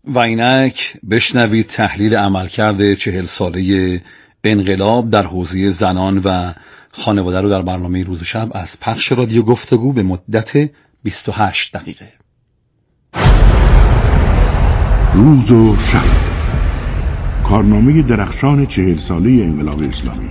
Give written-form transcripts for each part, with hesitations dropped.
و اینک بشنوید تحلیل عملکرد 40 ساله انقلاب در حوزه زنان و خانواده رو در برنامه روز و شب از پخش رادیو گفتگو به مدت 28 دقیقه. روز و شب، کارنامه درخشان 40 ساله انقلاب اسلامی.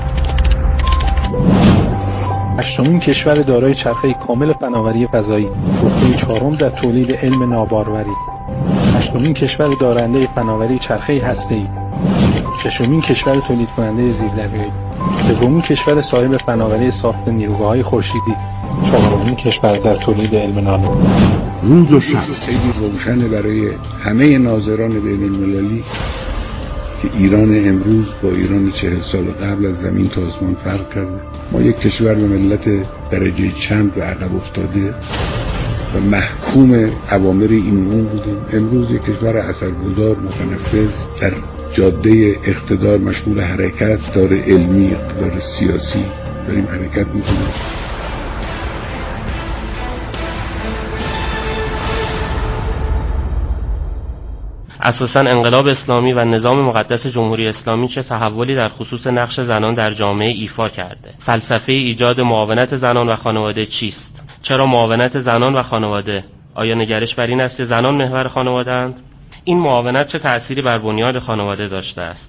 8مین کشور دارای چرخه کامل فناوری فضایی، رتبه 4 در تولید علم ناباروری، 8مین کشور دارنده فناوری چرخه هسته‌ای، 6مین کشور تولید کننده زیردریایی، 3مین کشور صاحب فناوری ساخت نیروگاه‌های خورشیدی، 4مین کشور در تولید علم نانو. روز و شب خیلی روشنه برای همه ناظران بین‌المللی که ایران امروز با ایران 40 سال قبل از زمین تا آسمان فرق کرده. ما یک کشور به ملت درجه چند و عقب افتاده و محکوم اوامر این اون بودیم. امروز یک کشور اثرگذار، متنفذ، در جاده اقتدار، مشغول حرکت، دار علمی، اقتدار سیاسی داریم حرکت میکنیم. اساساً انقلاب اسلامی و نظام مقدس جمهوری اسلامی چه تحولی در خصوص نقش زنان در جامعه ایفا کرده؟ فلسفه ایجاد معاونت زنان و خانواده چیست؟ چرا معاونت زنان و خانواده؟ آیا نگرش بر این است که زنان محور خانواده‌اند؟ این معاونت چه تأثیری بر بنیاد خانواده داشته است؟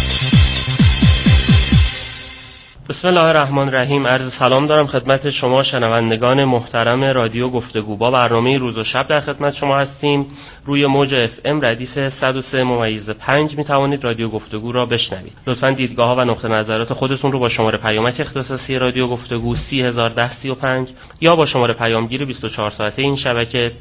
بسم الله الرحمن الرحیم. عرض سلام دارم خدمت شما شنوندگان محترم رادیو گفتگو. با برنامه روز و شب در خدمت شما هستیم. روی موج FM ردیف 103.5 می توانید رادیو گفتگو را بشنوید. لطفاً دیدگاه‌ها و نقطه نظرات خودتون رو با شماره پیامک اختصاصی رادیو گفتگو 30105 یا با شماره پیامگیر 24 ساعته این شبکه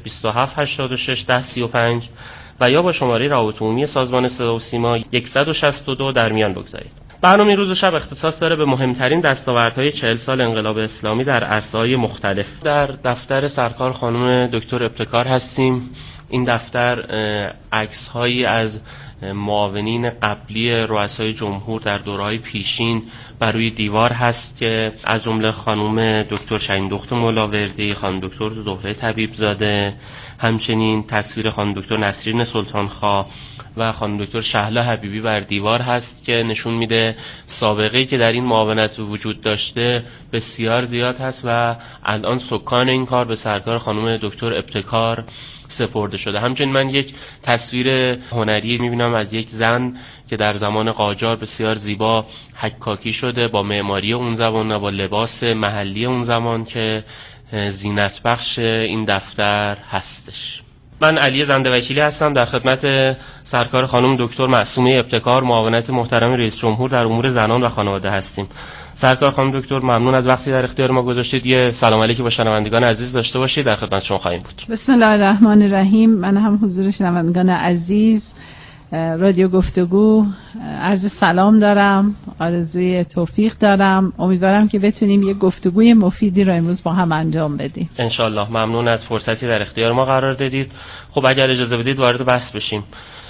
27861035 و یا با شماره رابطه عمومی سازمان صدا و سیما 162 در میان بگذارید. برنامه روز و شب اختصاص داره به مهمترین دستاوردهای 40 سال انقلاب اسلامی در عرصه‌های مختلف. در دفتر سرکار خانم دکتر ابتکار هستیم. این دفتر عکس‌هایی از معاونین قبلی رؤسای جمهور در دوره‌های پیشین بر روی دیوار هست که از جمله خانم دکتر شهیندخت مولاوردی، خانم دکتر زهره طبیبزاده، همچنین تصویر خانم دکتر نسرین سلطانخواه و خانم دکتر شهلا حبیبی بر دیوار هست که نشون میده سابقه‌ای که در این معاونت وجود داشته بسیار زیاد هست و الان سکان این کار به سرکار خانم دکتر ابتکار سپرده شده. همچنین من یک تصویر هنری میبینم از یک زن که در زمان قاجار بسیار زیبا حکاکی شده با معماری اون زمان و با لباس محلی اون زمان که زینت بخش این دفتر هستش. من علی زنده وکیلی هستم، در خدمت سرکار خانم دکتر معصومه ابتکار، معاونت محترم رئیس جمهور در امور زنان و خانواده هستیم. سرکار خانم دکتر ممنون از وقتی در اختیار ما گذاشتید. یه سلام علیکی با شنوندگان عزیز داشته باشید. در خدمت شما خواهیم بود. بسم الله الرحمن الرحیم. من هم حضور شنوندگان عزیز رادیو گفتگو عرض سلام دارم، آرزوی توفیق دارم. امیدوارم که بتونیم یه گفتگوی مفیدی رو امروز با هم انجام بدیم انشالله. ممنون از فرصتی در اختیار ما قرار دادید. خب اگر اجازه بدید وارد بحث بشیم.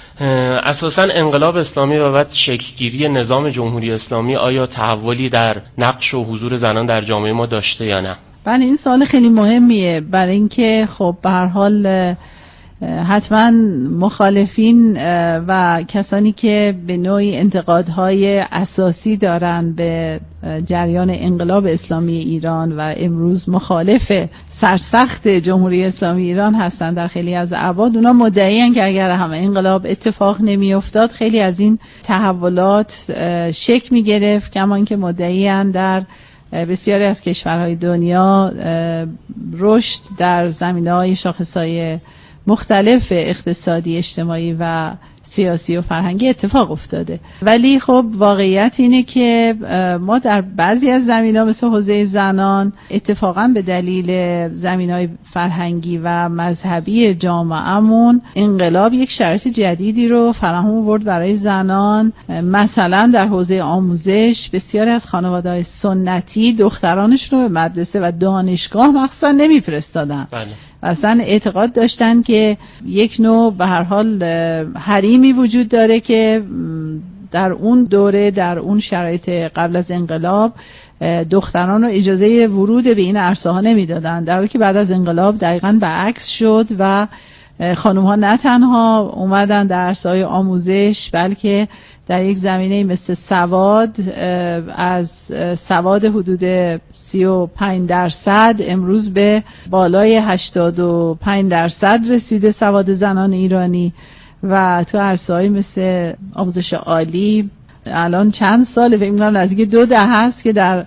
اساساً انقلاب اسلامی و بعد شکلگیری نظام جمهوری اسلامی آیا تحولی در نقش و حضور زنان در جامعه ما داشته یا نه؟ بله، این سوال خیلی مهمیه، برای اینکه خب به هر حال حتما مخالفین و کسانی که به نوعی انتقادهای اساسی دارن به جریان انقلاب اسلامی ایران و امروز مخالف سرسخت جمهوری اسلامی ایران هستن در خیلی از ابعاد، اونا مدعیان که اگر همه انقلاب اتفاق نمی افتاد خیلی از این تحولات شکل می گرفت، کما اینکه مدعیان در بسیاری از کشورهای دنیا رشد در زمینه‌های شاخصهای مختلف اقتصادی، اجتماعی و سیاسی و فرهنگی اتفاق افتاده. ولی خب واقعیت اینه که ما در بعضی از زمینه‌ها مثل حوزه زنان اتفاقا به دلیل زمینه‌های فرهنگی و مذهبی جامعه‌مون انقلاب یک شرایط جدیدی رو فراهم آورد برای زنان. مثلا در حوزه آموزش بسیاری از خانواده‌های سنتی دخترانش رو به مدرسه و دانشگاه مخصوصا نمی‌فرستادن. بله. اصلا اعتقاد داشتن که یک نوع به هر حال حریمی وجود داره که در اون دوره، در اون شرایط قبل از انقلاب دختران رو اجازه ورود به این عرصه ها نمیدادن، در حالی که بعد از انقلاب دقیقاً برعکس شد و خانم ها نه تنها اومدن در عرصه‌های آموزش، بلکه در یک زمینه مثل سواد، از سواد حدود 35% امروز به بالای 85% رسیده سواد زنان ایرانی. و تو عرصه‌های مثل آموزش عالی الان چند ساله، فکر می‌کنم نزدیک 2 دهه است که در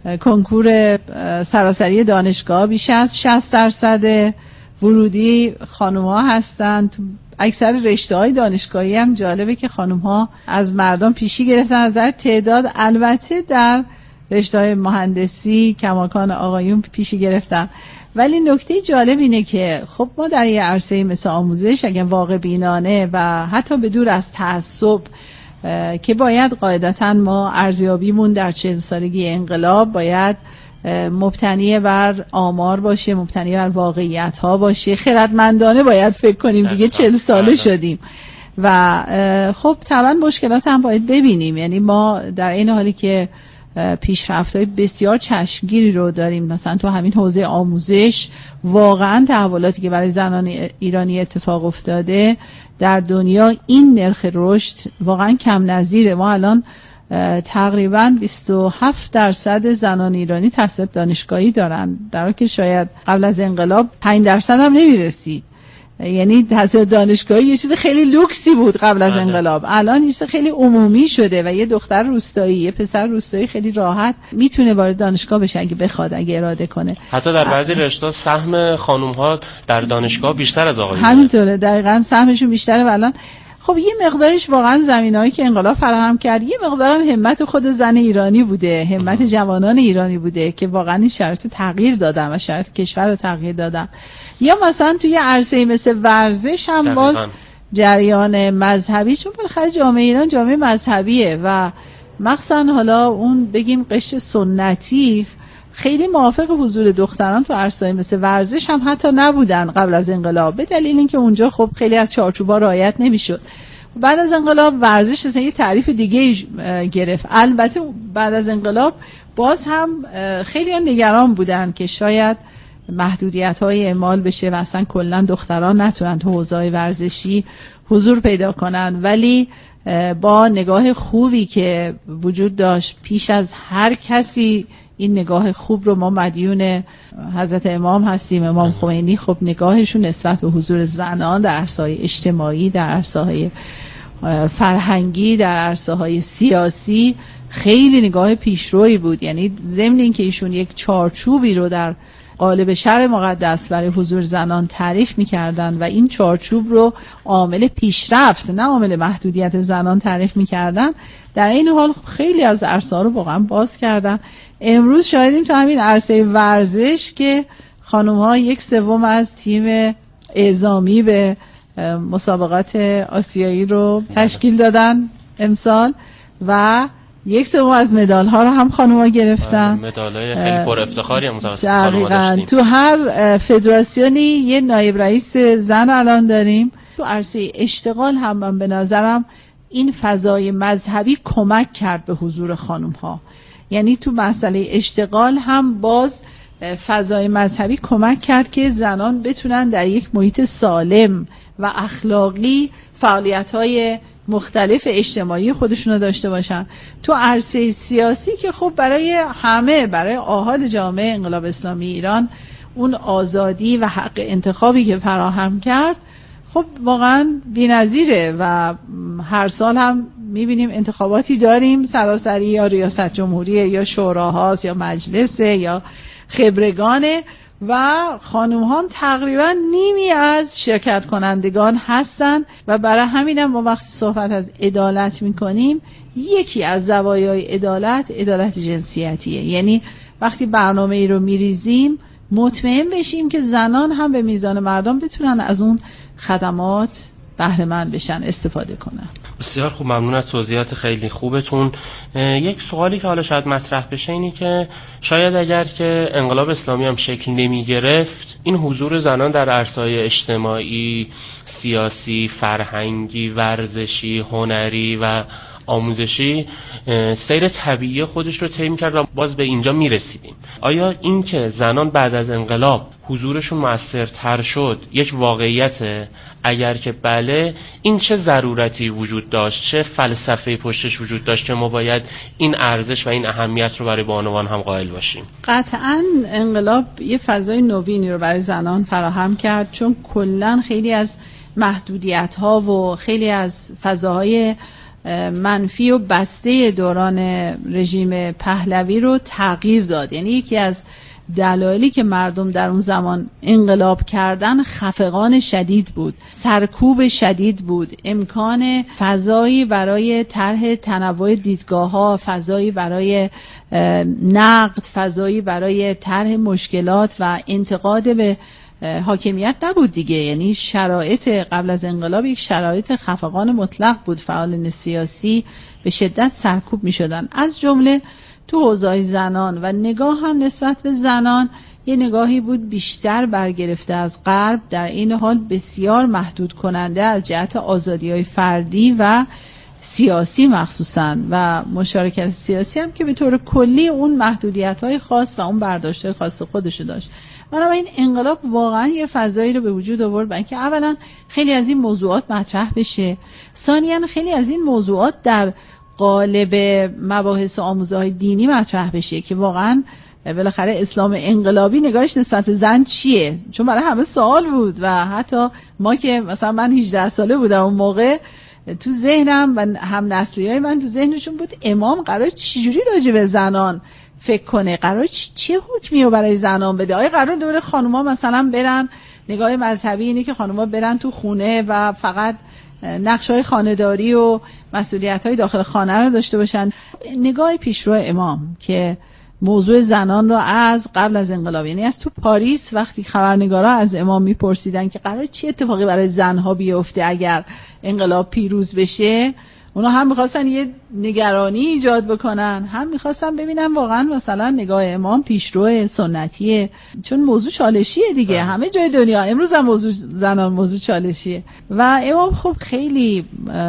کنکور سراسری دانشگاه بیش از 60% ورودی خانم‌ها هستند. تو اکثر رشته‌های دانشگاهی هم جالبه که خانم‌ها از مردان پیشی گرفتن از تعداد. البته در رشته‌های مهندسی کماکان آقایون پیشی گرفتن. ولی نکته جالب اینه که خب ما در یه عرصه مثل آموزش اگه واقع بینانه و حتی به دور از تعصب که باید قاعدتاً ما ارزیابیمون در 40 سالگی انقلاب باید مبتنی بر آمار باشه، مبتنی بر واقعیت ها باشه، خردمندانه باید فکر کنیم دیگه 40 ساله شدیم و خب طبعا مشکلات هم باید ببینیم. یعنی ما در این حالی که پیشرفت‌های بسیار چشمگیری رو داریم، مثلا تو همین حوزه آموزش واقعا تحولاتی که برای زنان ایرانی اتفاق افتاده در دنیا، این نرخ رشد واقعا کم نظیره. ما الان تقریبا 27% زنان ایرانی تحصیل دانشگاهی دارن، در حالی که شاید قبل از انقلاب 5% هم نمیرسید. یعنی تحصیل دانشگاهی یه چیز خیلی لوکسی بود قبل از انقلاب، الان یه چیز خیلی عمومی شده و یه دختر روستایی، یه پسر روستایی خیلی راحت میتونه وارد دانشگاه بشه اگه بخواد، اگه اراده کنه. حتی در بعضی رشته‌ها سهم خانم‌ها در دانشگاه بیشتر از آقایون. همینطوره، دقیقاً سهمشون بیشتره. و الان خب یه مقدارش واقعا زمینه‌ای که انقلاب فراهم کرد، یه مقدارم همت خود زن ایرانی بوده، همت جوانان ایرانی بوده که واقعا این شرایط تغییر دادن و شرایط کشور رو تغییر دادن. یا مثلا توی عرصه مثل ورزش هم باز جریان مذهبی، چون بالاخره جامعه ایران جامعه مذهبیه و مخصوصا حالا اون بگیم قشر سنتی خیلی موافق حضور دختران تو عرصه‌ای مثل ورزش هم حتی نبودن قبل از انقلاب، به دلیل اینکه اونجا خب خیلی از چارچوب‌ها رعایت نمی‌شد. بعد از انقلاب ورزش اصلا یه تعریف دیگه گرفت. البته بعد از انقلاب باز هم خیلی نگران بودن که شاید محدودیت‌های اعمال بشه و اصلا کلا دختران نتونن تو حوزه‌های ورزشی حضور پیدا کنن. ولی با نگاه خوبی که وجود داشت پیش از هر کسی، این نگاه خوب رو ما مدیون حضرت امام هستیم. امام خمینی خب نگاهشون نسبت به حضور زنان در عرصه‌های اجتماعی، در عرصه‌های فرهنگی، در عرصه‌های سیاسی خیلی نگاه پیشرویی بود. یعنی ضمن اینکه ایشون یک چارچوبی رو در قالب شرع مقدس برای حضور زنان تعریف می‌کردن و این چارچوب رو عامل پیشرفت نه عامل محدودیت زنان تعریف می‌کردن، در این حال خیلی از عرصه‌ها رو واقعا باز کردن. امروز شاهدیم تو همین عرصه ورزش که خانم‌ها 1/3 از تیم اعزامی به مسابقات آسیایی رو تشکیل دادن امسال و 1/3 از مدال ها رو هم خانم‌ها گرفتن. مدال‌های خیلی پر افتخاری هم متوسط خانم‌ها داشتیم. تو هر فدراسیونی یه نایب رئیس زن الان داریم. تو عرصه اشتغال هم من به نظرم این فضای مذهبی کمک کرد به حضور خانم‌ها. یعنی تو مسئله اشتغال هم باز فضای مذهبی کمک کرد که زنان بتونن در یک محیط سالم و اخلاقی فعالیت‌های مختلف اجتماعی خودشون رو داشته باشن. تو عرصه سیاسی که خب برای همه، برای آحاد جامعه انقلاب اسلامی ایران اون آزادی و حق انتخابی که فراهم کرد خب واقعا بی‌نظیره و هر سال هم می‌بینیم انتخاباتی داریم، سراسری یا ریاست جمهوری یا شوراهاست یا مجلس یا خبرگانه و خانم‌ها تقریبا نیمی از شرکت کنندگان هستن و برای همین هم ما وقتی صحبت از عدالت می‌کنیم یکی از زوایای عدالت جنسیتیه. یعنی وقتی برنامه‌ای رو می‌ریزیم مطمئن بشیم که زنان هم به میزان مردم بتونن از اون خدمات بهره مند بشن، استفاده کنن. بسیار خوب، ممنون از توضیحات خیلی خوبتون. یک سوالی که حالا شاید مطرح بشه اینی که شاید اگر که انقلاب اسلامی هم شکل نمی گرفت، این حضور زنان در عرصه‌های اجتماعی، سیاسی، فرهنگی، ورزشی، هنری و آموزشی سیر طبیعی خودش رو طی کرد و باز به اینجا میرسیدیم. آیا این که زنان بعد از انقلاب حضورشون مؤثرتر شد یک واقعیته؟ اگر که بله، این چه ضرورتی وجود داشت، چه فلسفه پشتش وجود داشت که ما باید این ارزش و این اهمیت رو برای بانوان هم قائل باشیم؟ قطعاً انقلاب یه فضای نوینی رو برای زنان فراهم کرد، چون کلاً خیلی از محدودیت‌ها و خیلی از فضاهای منفی و بسته دوران رژیم پهلوی رو تغییر داد. یعنی یکی از دلایلی که مردم در اون زمان انقلاب کردن خفقان شدید بود، سرکوب شدید بود، امکان فضایی برای طرح تنوع دیدگاه‌ها، فضایی برای نقد، فضایی برای طرح مشکلات و انتقاد به حاکمیت نبود دیگه. یعنی شرایط قبل از انقلاب یک شرایط خفقان مطلق بود. فعالان سیاسی به شدت سرکوب می شدن، از جمله تو حوزه زنان، و نگاه هم نسبت به زنان یه نگاهی بود بیشتر برگرفته از غرب، در این حال بسیار محدود کننده از جهت آزادی‌های فردی و سیاسی مخصوصاً، و مشارکت سیاسی هم که به طور کلی اون محدودیت‌های خاص و اون برداشت‌های خاص خودشو داشت. بنابراین انقلاب واقعا یه فضایی رو به وجود آورد برای اینکه اولا خیلی از این موضوعات مطرح بشه، ثانیاً خیلی از این موضوعات در قالب مباحث و آموزه‌های دینی مطرح بشه که واقعا بالاخره اسلام انقلابی نگاهش نسبت به زن چیه، چون برای همه سوال بود. و حتی ما که مثلا من 18 ساله بودم اون موقع، تو ذهنم و هم نسلیای من تو ذهنشون بود امام قرار چجوری راجع به زنان فکر کنه، قرار چه حکمی رو برای زنان بده. آیا قرار دوره خانوما مثلا برن، نگاه مذهبی اینه که خانوما برن تو خونه و فقط نقش‌های خانه‌داری و مسئولیت‌های داخل خانه رو داشته باشن؟ نگاه پیشرو امام که موضوع زنان رو از قبل از انقلاب، یعنی از تو پاریس، وقتی خبرنگارا از امام میپرسیدن که قرار چه اتفاقی برای زنها بیفته اگر انقلاب پیروز بشه، اونا هم میخواستن یه نگرانی ایجاد بکنن، هم میخواستن ببینن واقعا مثلا نگاه امام پیشرو سنتیه، چون موضوع چالشیه دیگه. همه جای دنیا امروز هم موضوع زنان موضوع چالشیه، و امام خب خیلی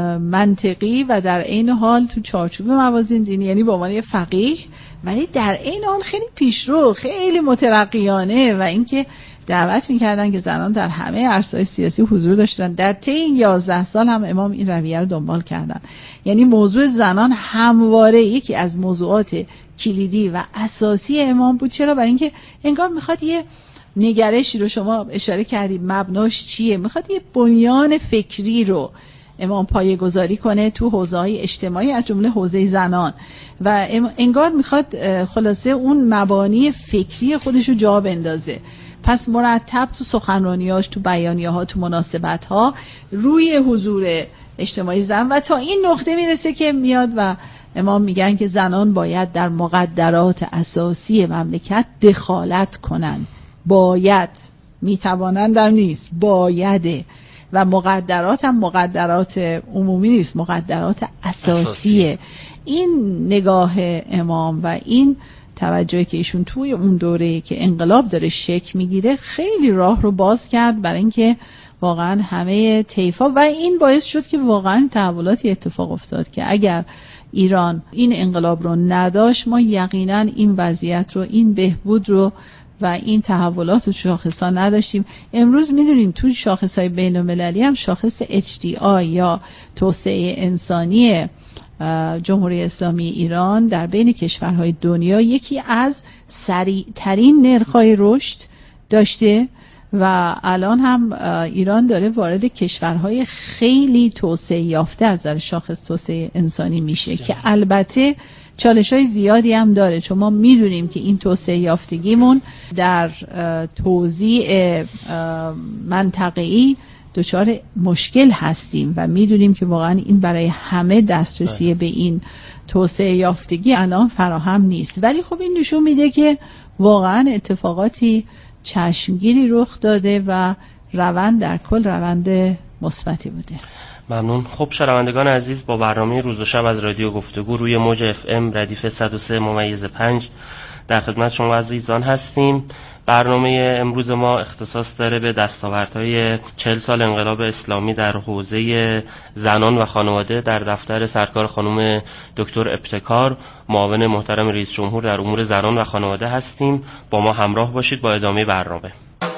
منطقی و در عین حال تو چارچوب موازین دینی، یعنی به عنوان فقیه، ولی در عین حال خیلی پیشرو، خیلی مترقیانه، و اینکه دعوت میکردن که زنان در همه عرصه‌های سیاسی حضور داشتن. در طی این 11 سال هم امام این رویه رو دنبال کردن. یعنی موضوع زنان همواره یکی از موضوعات کلیدی و اساسی امام بود. چرا؟ برای اینکه انگار میخواد یه نگرشی رو، شما اشاره کردید مبناش چیه، میخواد یه بنیان فکری رو امام پایه‌گذاری کنه تو حوزه‌های اجتماعی از جمله حوزه زنان، و انگار میخواد خلاصه اون مبانی فکری خودش رو جا بندازه. پس مرتب تو سخنرانیاش، تو بیانیه‌ها، تو مناسبت‌ها روی حضور اجتماعی زن، و تا این نقطه میرسه که میاد و امام میگن که زنان باید در مقدرات اساسی مملکت دخالت کنن. باید، میتوانند هم نیست، بایده. و مقدرات هم مقدرات عمومی نیست، مقدرات اساسیه. این نگاه امام و این توجهی که ایشون توی اون دوره که انقلاب داره شکل میگیره خیلی راه رو باز کرد برای اینکه واقعا همه طیفا، و این باعث شد که واقعا تحولاتی اتفاق افتاد که اگر ایران این انقلاب رو نداشت، ما یقینا این وضعیت رو، این بهبود رو و این تحولات و شاخص‌ها نداشتیم. امروز میدونین تو شاخص‌های بین‌المللی هم شاخص HDI یا توسعه انسانی جمهوری اسلامی ایران در بین کشورهای دنیا یکی از سریع‌ترین نرخ‌های رشد داشته، و الان هم ایران داره وارد کشورهای خیلی توسعه یافته از نظر شاخص توسعه انسانی میشه که البته چالش‌های زیادی هم داره، چون ما میدونیم که این توسعه یافتگیمون در توزیع منطقه‌ای دچار مشکل هستیم و میدونیم که واقعا این برای همه دسترسی به این توسعه یافتگی الان فراهم نیست. ولی خب این نشون میده که واقعا اتفاقاتی چشمگیری رخ داده و روند در کل روند مثبتی بوده. ممنون. خب شنوندگان عزیز، با برنامه روز و شب از رادیو گفتگو روی موج FM ردیف 103.5 در خدمت شما عزیزان هستیم. برنامه امروز ما اختصاص داره به دستاوردهای 40 سال انقلاب اسلامی در حوزه زنان و خانواده در دفتر سرکار خانم دکتر ابتکار، معاون محترم رئیس جمهور در امور زنان و خانواده هستیم. با ما همراه باشید با ادامه برنامه.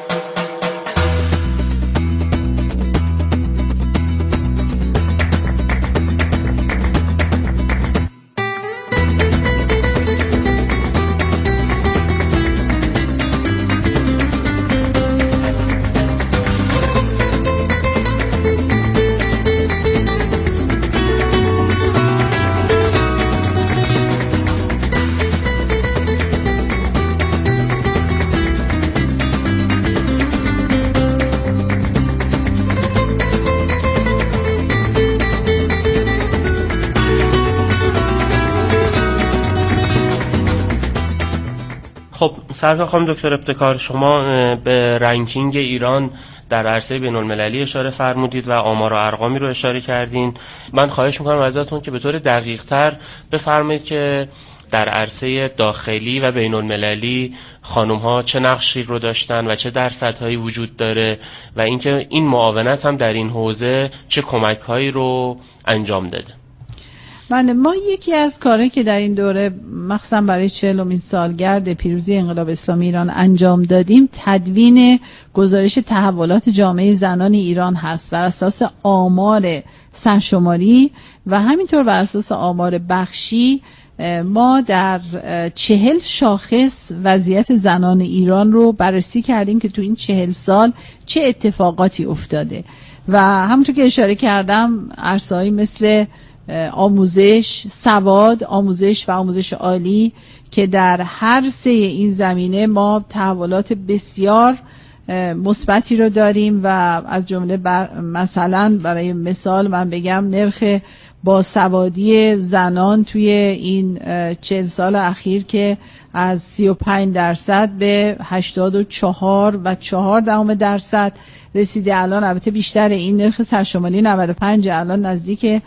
خب سرکار خانم دکتر ابتکار، شما به رنکینگ ایران در عرصه بین‌المللی اشاره فرمودید و آمار و ارقامی رو اشاره کردین. من خواهش میکنم ازتون که به طور دقیق‌تر بفرمایید که در عرصه داخلی و بین‌المللی خانم‌ها چه نقشی رو داشتن و چه درصدهایی وجود داره و اینکه این معاونت هم در این حوزه چه کمک‌هایی رو انجام داده. ما یکی از کارهایی که در این دوره مخصوصا برای 40مین سالگرد پیروزی انقلاب اسلامی ایران انجام دادیم، تدوین گزارش تحولات جامعه زنان ایران هست بر اساس آمار سرشماری و همینطور بر اساس آمار بخشی. ما در 40 شاخص وضعیت زنان ایران رو بررسی کردیم که تو این 40 سال چه اتفاقاتی افتاده و همونطور که اشاره کردم عرصه‌هایی مثل آموزش، سواد، آموزش و آموزش عالی که در هر سه این زمینه ما تحولات بسیار مثبتی رو داریم و از جمله مثلا برای مثال من بگم نرخ باسوادی زنان توی این 40 سال اخیر که از 35% به 84.4% رسیده. الان البته بیشتر این نرخ سرشماری 95، الان نزدیک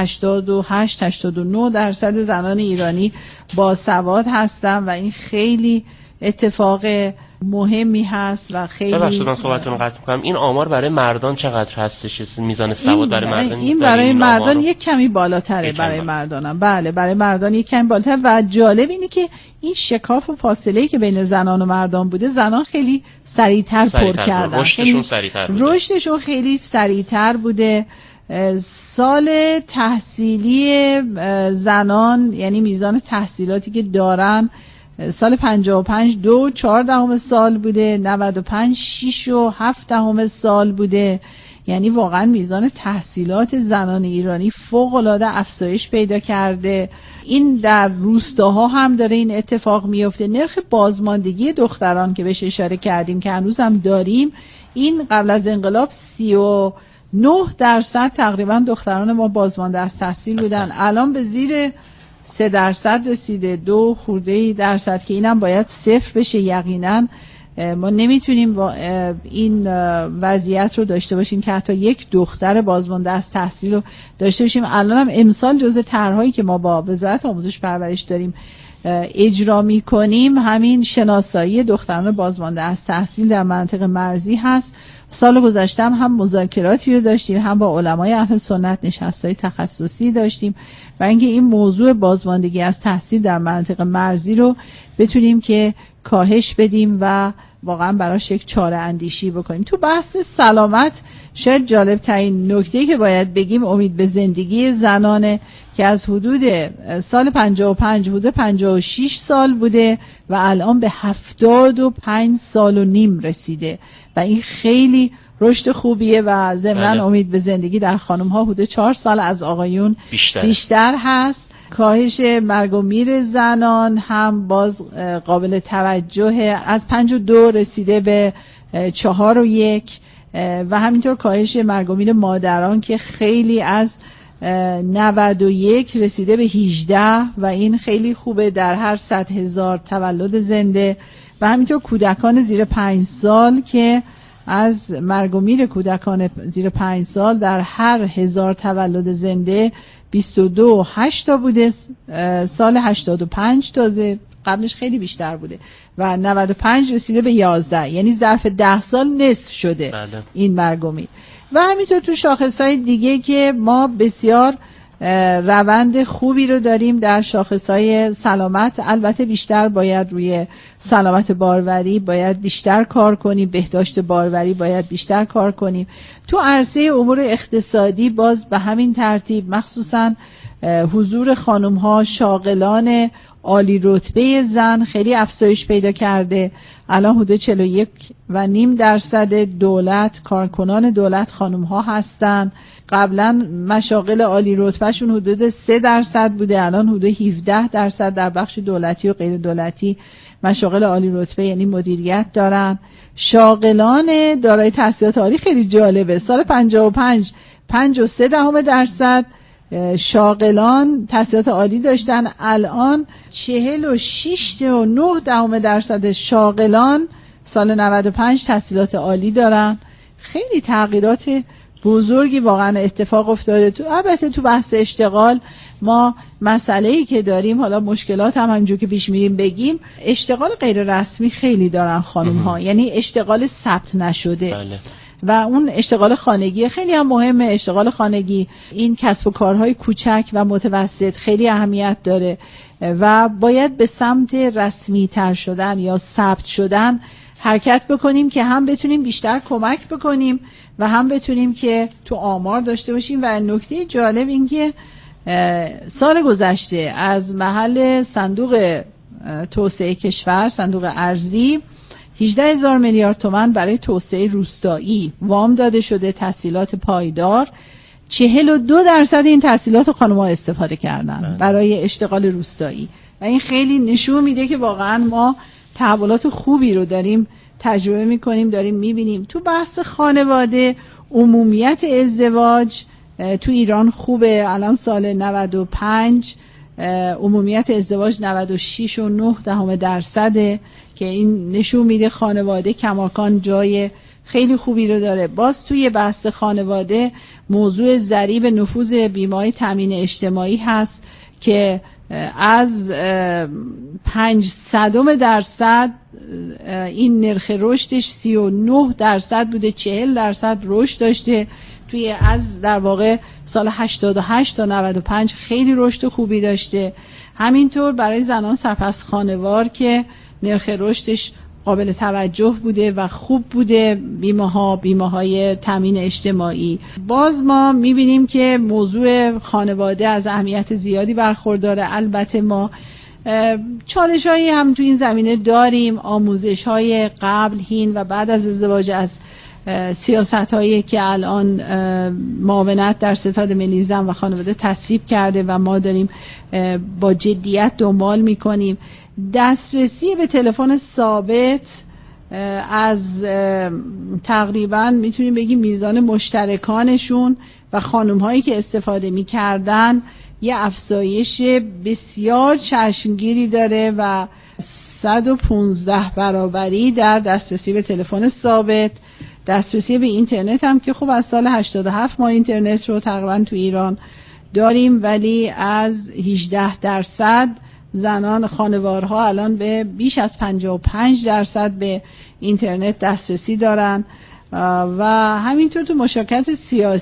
88-89% زنان ایرانی باسواد هستن و این خیلی اتفاق مهمی هست و خیلی. ببخشید من صحبتتون رو قطع می‌کنم. این آمار برای مردان چقدر هستش؟ میزان سواد برای مردان این برای مردان یک کمی بالاتره. برای مردانم بله، برای مردان یک کمی بالاتر و جالب اینه که این شکاف و فاصله‌ای که بین زنان و مردان بوده، زنان خیلی سریعتر پر کردن، رشدشون خیلی سریعتر بوده. سال تحصیلی زنان یعنی میزان تحصیلاتی که دارن سال 55 2.4 سال بوده، 95 6.7 سال بوده. یعنی واقعا میزان تحصیلات زنان ایرانی فوق‌العاده افزایش پیدا کرده. این در روستاها هم داره این اتفاق میفته. نرخ بازماندگی دختران که بهش اشاره کردیم که هنوز هم داریم، این قبل از انقلاب 39% تقریبا دختران ما بازمانده از تحصیل بودن، الان به زیر 3% رسیده، 2% که اینم باید 0 بشه. یقینا ما نمیتونیم با این وضعیت رو داشته باشیم که حتی یک دختر بازمانده از تحصیل رو داشته باشیم. الان هم امسال جزء طرح‌هایی که ما با وزارت آموزش پرورش داریم اجرا می‌کنیم همین شناسایی دختران بازمانده از تحصیل در مناطق مرزی هست. سال گذشته هم مذاکراتی رو داشتیم، هم با علمای اهل سنت نشست‌های تخصصی داشتیم و اینکه این موضوع بازماندگی از تحصیل در مناطق مرزی رو بتونیم که کاهش بدیم و واقعا براش یک چاره اندیشی بکنیم. تو بحث سلامت شاید جالب ترین نکته که باید بگیم امید به زندگی زنانه که از حدود سال 55 حدود 56 سال بوده و الان به 75 سال و نیم رسیده و این خیلی رشد خوبیه و ضمناً امید به زندگی در خانم ها حدود 4 سال از آقایون بیشتر هست. کاهش مرگ و میر زنان هم باز قابل توجه، از 52 رسیده به 4.1 و همینطور کاهش مرگ و میر مادران که خیلی از 91 رسیده به 18 و این خیلی خوبه در هر 100,000 تولد زنده و همینطور کودکان زیر 5 سال که از مرگ و میر کودکان زیر 5 سال در هر 1000 تولد زنده 22.8 تا بوده، سال 85 تازه قبلش خیلی بیشتر بوده و 95 رسیده به 11، یعنی ظرف 10 سال نصف شده. بله. این مرگ و میر. و همینطور تو شاخصهای دیگه که ما بسیار روند خوبی رو داریم در شاخصهای سلامت. البته بیشتر باید روی سلامت باروری باید بیشتر کار کنیم، بهداشت باروری باید بیشتر کار کنیم. تو عرصه امور اقتصادی باز به همین ترتیب، مخصوصا حضور خانم‌ها شاغلان عالی رتبه زن خیلی افزایش پیدا کرده. الان حدود 41.5% دولت، کارکنان دولت خانم‌ها هستن. قبلا مشاغل عالی رتبهشون حدود 3% بوده، الان حدود 17% در بخش دولتی و غیر دولتی مشاغل عالی رتبه یعنی مدیریت دارن. شاغلان دارای تحصیلات عالی خیلی جالبه، سال 55 5.3% شاغلان تحصیلات عالی داشتن، الان 46.9% شاغلان سال 95 تحصیلات عالی دارن. خیلی تغییرات بزرگی واقعا اتفاق افتاده. البته تو بحث اشتغال ما مسئله‌ای که داریم، حالا مشکلات هم همونجور که پیش میریم بگیم، اشتغال غیر رسمی خیلی دارن خانم‌ها، یعنی اشتغال ثبت نشده. بله. و اون اشتغال خانگی خیلی هم مهمه. اشتغال خانگی، این کسب و کارهای کوچک و متوسط خیلی اهمیت داره و باید به سمت رسمی تر شدن یا ثبت شدن حرکت بکنیم که هم بتونیم بیشتر کمک بکنیم و هم بتونیم که تو آمار داشته باشیم. و نکته جالب این که سال گذشته از محل صندوق توسعه کشور، صندوق ارضی، 18,000 میلیارد تومان برای توسعه روستایی وام داده شده، تسهیلات پایدار. 42% این تسهیلات خانم‌ها استفاده کردن برای اشتغال روستایی و این خیلی نشون میده که واقعا ما تحولات خوبی رو داریم تجربه میکنیم، داریم میبینیم. تو بحث خانواده، عمومیت ازدواج تو ایران خوبه. الان سال 95 عمومیت ازدواج 96.9% که این نشون میده خانواده کماکان جای خیلی خوبی رو داره. باز توی بحث خانواده موضوع ضریب نفوذ بیمه‌های تامین اجتماعی هست که از 0.05% این نرخ رشدش 39% بوده، 40% رشد داشته توی از در واقع سال 88 تا 95 خیلی رشد خوبی داشته. همینطور برای زنان سرپرست خانوار که نرخ رشدش قابل توجه بوده و خوب بوده، بیمه های تامین اجتماعی. باز ما میبینیم که موضوع خانواده از اهمیت زیادی برخورداره. البته ما چالش هایی هم تو این زمینه داریم، آموزش های قبل، هین و بعد از ازدواج، از سیاست هایی که الان معاونت در ستاد ملی زن و خانواده تصویب کرده و ما داریم با جدیت دنبال میکنیم. دسترسی به تلفن ثابت از تقریبا میتونیم بگیم میزان مشترکانشون و خانم هایی که استفاده میکردن یه افزایش بسیار چشمگیری داره و 115 برابری در دسترسی به تلفن ثابت. دسترسی به اینترنت هم که خب از سال 87 ما اینترنت رو تقریبا تو ایران داریم، ولی از 18% زنان خانوارها الان به بیش از 55% به اینترنت دسترسی دارن. و همینطور تو مشارکت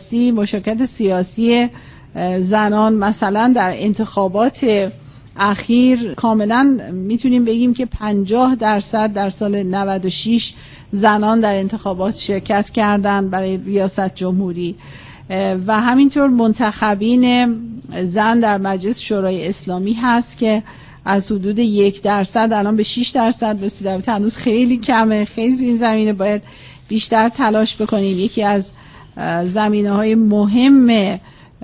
سیاسی زنان مثلا در انتخابات اخیر کاملا میتونیم بگیم که 50% در سال 96 زنان در انتخابات شرکت کردن برای ریاست جمهوری. و همینطور منتخبین زن در مجلس شورای اسلامی هست که از حدود 1% الان به 6% رسیده. هنوز خیلی کمه، خیلی تو این زمینه باید بیشتر تلاش بکنیم. یکی از زمینه‌های مهم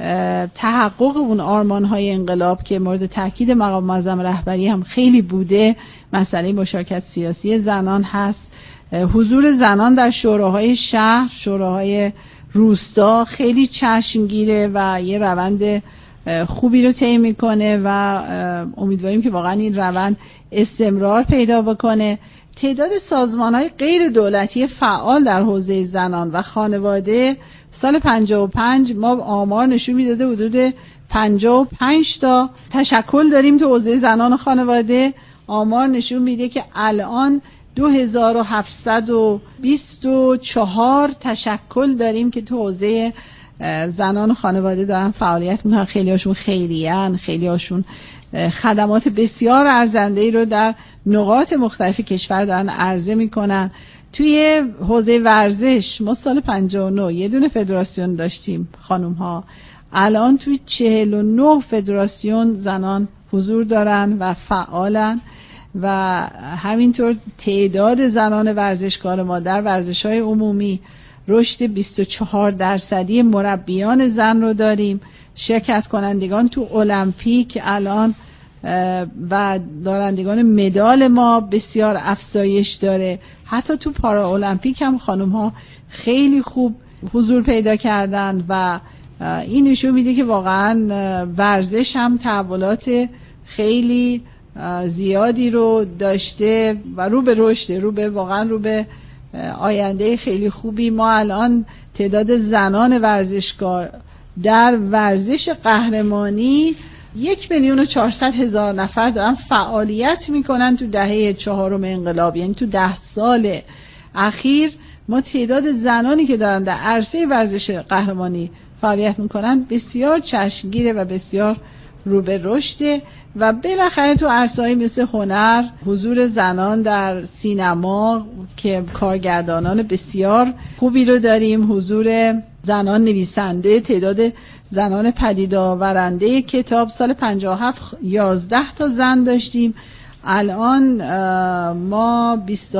تحقق اون آرمان‌های انقلاب که مورد تاکید مقام معظم رهبری هم خیلی بوده، مسئله مشارکت سیاسی زنان هست. حضور زنان در شوراهای شهر، شوراهای روستا خیلی چشمگیره و یه روند خوبی رو طی میکنه و امیدواریم که واقعا این روند استمرار پیدا بکنه. تعداد سازمان‌های غیر دولتی فعال در حوزه زنان و خانواده سال 55 ما آمار نشون میداده حدود 55 تا تشکل داریم تو حوزه زنان و خانواده. آمار نشون میده که الان 2724 تشکل داریم که تو حوزه زنان و خانواده دارن فعالیت میکنن. خیلی هاشون خیریه‌ان، خیلی هاشون خدمات بسیار ارزنده‌ای رو در نقاط مختلف کشور دارن عرضه میکنن. توی حوزه ورزش ما سال 59 یه دونه فدراسیون داشتیم خانوم ها، الان توی 49 فدراسیون زنان حضور دارن و فعالن و همینطور تعداد زنان ورزشکار ما در ورزش‌های عمومی رشد 24% مربیان زن رو داریم. شرکت کنندگان تو المپیک الان و دارندگان مدال ما بسیار افزایش داره. حتی تو پارا المپیک هم خانم ها خیلی خوب حضور پیدا کردن و این نشون میده که واقعا ورزش هم تحولات خیلی زیادی رو داشته و رو به رشد، واقعا رو به آینده خیلی خوبی. ما الان تعداد زنان ورزشکار در ورزش قهرمانی 1,400,000 نفر دارن فعالیت میکنن تو دهه 4 انقلاب، یعنی تو 10 سال اخیر ما تعداد زنانی که دارن در عرصه ورزش قهرمانی فعالیت میکنن بسیار چشمگیره و بسیار رو به رشده. و بالاخره تو عرصه‌ای مثل هنر حضور زنان در سینما که کارگردانان بسیار خوبی رو داریم، حضور زنان نویسنده، تعداد زنان پدید آورنده کتاب سال 57 11 تا زن داشتیم، الان ما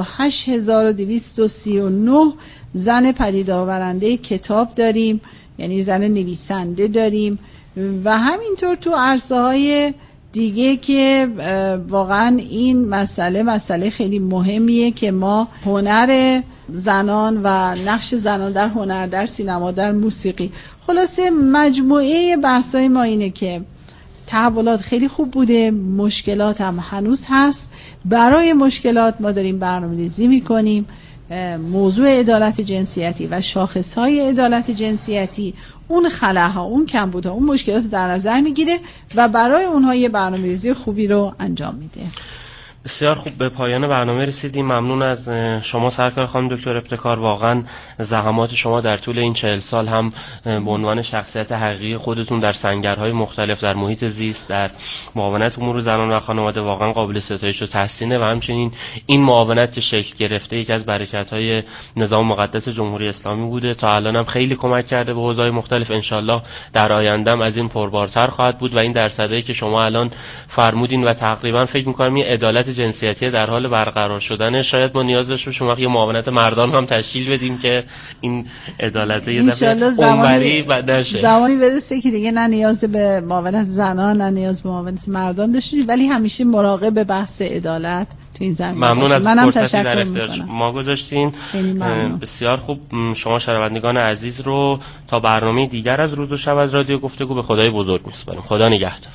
28,239 زن پدید آورنده کتاب داریم، یعنی زن نویسنده داریم. و همینطور تو عرصه‌های دیگه که واقعا این مسئله خیلی مهمیه که ما هنر زنان و نقش زنان در هنر، در سینما، در موسیقی، خلاصه مجموعه بحثای ما اینه که تحولات خیلی خوب بوده، مشکلات هم هنوز هست. برای مشکلات ما داریم برنامه‌ریزی میکنیم. موضوع عدالت جنسیتی و شاخصهای عدالت جنسیتی، اون خلاها، اون کمبودها، اون مشکلات در نظر میگیره و برای اونها یه برنامه‌ریزی خوبی رو انجام میده. بسیار خوب، به پایان برنامه رسیدیم. ممنون از شما سرکار خانم دکتر ابتکار. واقعا زحمات شما در طول این 40 سال هم به عنوان شخصیت حقیقی خودتون در سنگرهای مختلف، در محیط زیست، در معاونت امور زنان و خانواده واقعا قابل ستایش و تحسینه و همچنین این معاونت که شکل گرفته یکی از برکت‌های نظام مقدس جمهوری اسلامی بوده. تا الان هم خیلی کمک کرده به حوزه‌های مختلف. انشالله در آینده هم از این پربارتر خواهد بود و این درصدی که شما الان فرمودین و تقریبا فکر می‌کنم این عدالت جنسیتی در حال برقرار شدن، شاید ما نیاز داشته باشیم یه معاونت مردان هم تشکیل بدیم که این عدالت یه دفعه اونوری نشه. زمانی برسه که دیگه نه نیاز به معاونت زنان نه نیاز به معاونت مردان داشتیم، ولی همیشه مراقب بحث عدالت تو این زمینه. ممنون از فرصتی در اختیار ما گذاشتین. بسیار خوب. شما شنوندگان عزیز رو تا برنامه دیگر از روز و شب از رادیو گفتگو به خدای بزرگ میسپاریم. خدا نگهدار.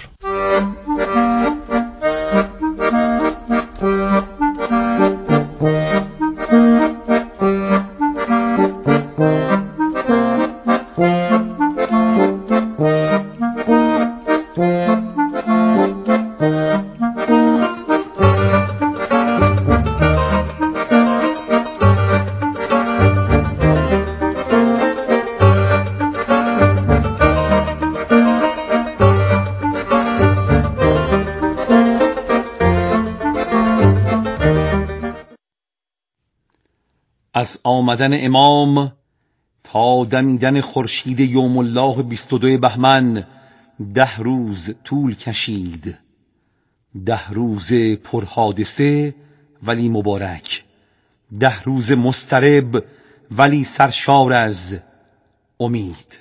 از آمدن امام تا دمیدن خورشید یوم الله 22 بهمن 10 روز طول کشید. 10 روز پرحادثه ولی مبارک، 10 روز مضطرب ولی سرشار از امید.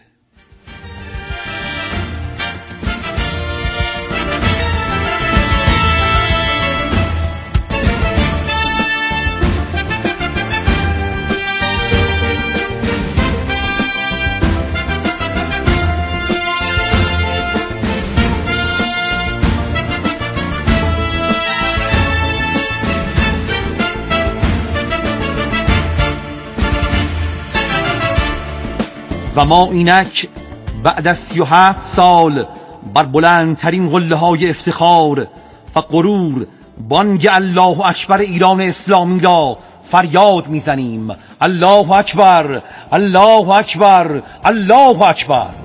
و ما اینک بعد از 37 سال بر بلندترین قله های افتخار و غرور بانگ الله اکبر ایران اسلامی را فریاد میزنیم. الله اکبر، الله اکبر، الله اکبر.